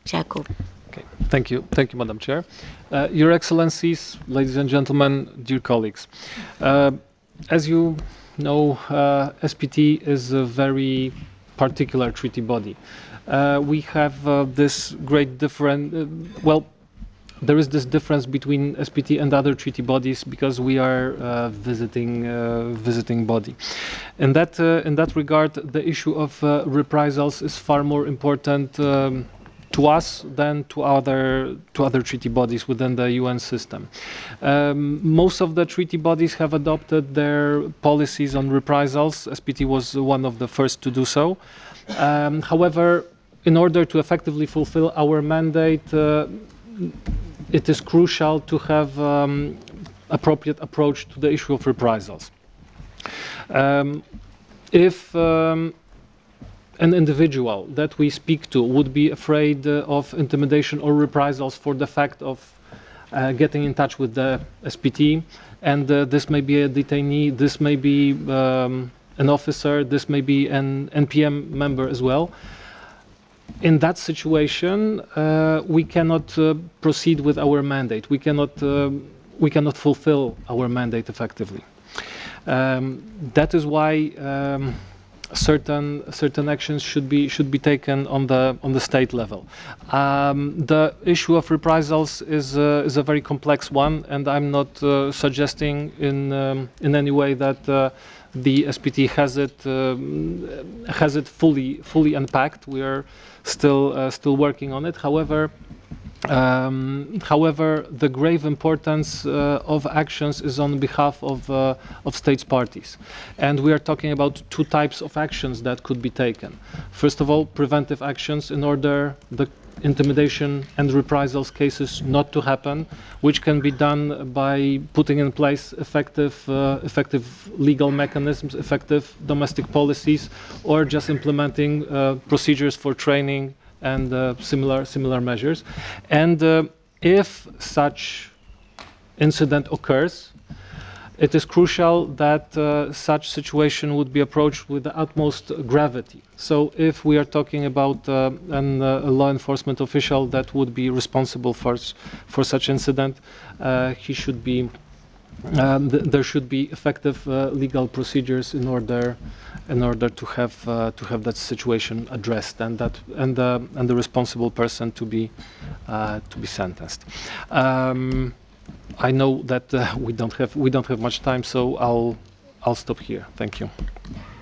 Jakub. Okay. Thank you, Madam Chair. Your Excellencies, ladies and gentlemen, dear colleagues. Uh, as you know, SPT is a very particular treaty body. We have this great difference. Well, there is this difference between SPT and other treaty bodies because we are visiting body. In that regard, the issue of reprisals is far more important to us than to other treaty bodies within the UN system. Most of the treaty bodies have adopted their policies on reprisals. SPT was one of the first to do so. However, in order to effectively fulfill our mandate, it is crucial to have appropriate approach to the issue of reprisals. If an individual that we speak to would be afraid of intimidation or reprisals for the fact of getting in touch with the SPT, and this may be a detainee, this may be an officer, this may be an NPM member as well. In that situation, we cannot proceed with our mandate. We cannot fulfill our mandate effectively. That is why certain actions should be taken on the state level. The issue of reprisals is a very complex one, and I'm not suggesting in any way that the SPT has it fully unpacked. We are still working on it. However, the grave importance of actions is on behalf of states parties. And we are talking about two types of actions that could be taken. First of all, preventive actions in order the intimidation and reprisals cases not to happen, which can be done by putting in place effective legal mechanisms, effective domestic policies, or just implementing procedures for training and similar measures. And if such incident occurs, it is crucial that such situation would be approached with the utmost gravity. So if we are talking about a law enforcement official that would be responsible for such incident, he should be there should be effective legal procedures in order to have that situation addressed and the responsible person to be sentenced. I know that we don't have much time, so I'll stop here. Thank you.